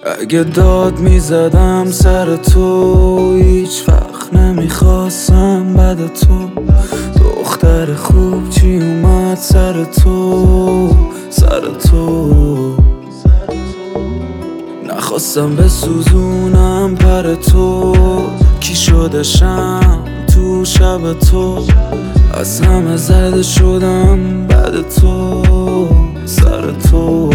اگه داد میزدم سر تو، هیچ وقت نمیخواستم بعد تو. دختر خوب چی اومد سر تو، سر تو. نخواستم بسوزونم پر تو، کی شدشم تو شب تو. از همه زده شدم بعد تو، سر تو.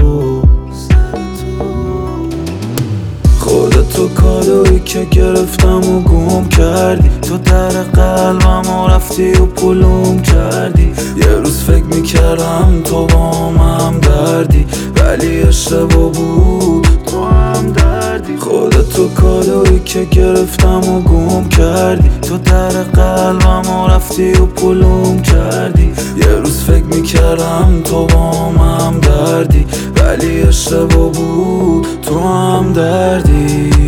خودتو کادویی که گرفتم و گم کردی، تو در قلبم و رفتی و پلوم کردی. یه روز فکر میکردم تو با هم دردی، ولی اشتباه بود، تو هم دردی. خودتو کادویی که گرفتم و گم کردی، تو در قلبم و رفتی و پلوم کردی. یه روز فکر میکردم تو با هم دردی، ولی اشتباه بود، تو هم دردی.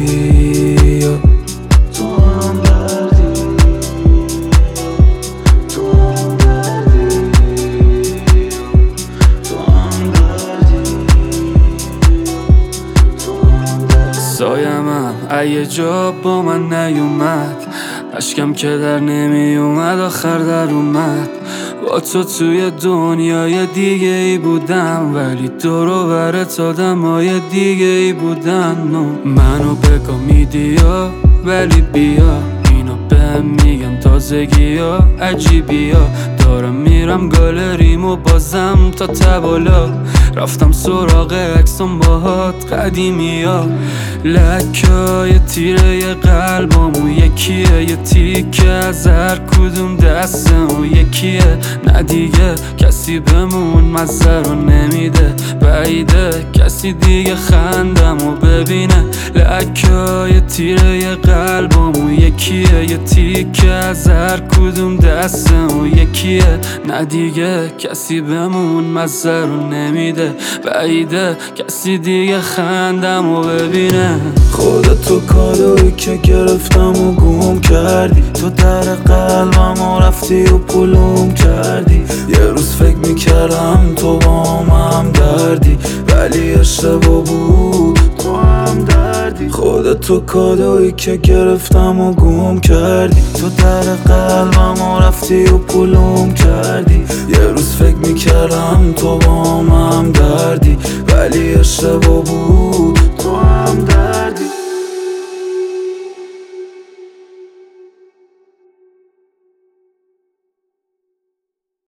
سایمم ایه جا با من نیومد، اشکم که در نمی اومد آخر در اومد. با تو توی دنیای دیگه ای بودم، ولی دور و برت آدمای دیگه ای بودن. منو بگو میدیا ولی بیا، اینو بهم میگن تازگی ها عجیبی ها. دارم میرم گالریم و بازم تا تبالا، رفتم سراغ عکسم باهات قدیمی ها. لکای تیره قلبمو یکیه، یه تیکه از هر کدوم دستمو یکیه. نه دیگه کسی بمون مزه رو نمیده، بعیده کسی دیگه خندمو ببینه. لکای تیره قلبمو یکیه، یه تیکه از هر کدوم دستمو یکیه. نه دیگه کسی بمون مزه رو نمیده، بعیده کسی دیگه خندمو ببینه. خودتو کادویی که گرفتم و گم کردی، تو در قلبم و رفتی و پلوم کردی. یه روز فکر میکردم تو با هم دردی، ولی اشتباه بود، تو هم دردی. خودتو کادویی که گرفتم و گم کردی، تو در قلبم و رفتی و پلوم کردی. یه روز فکر میکردم تو با هم دردی، ولی اشتباه بود،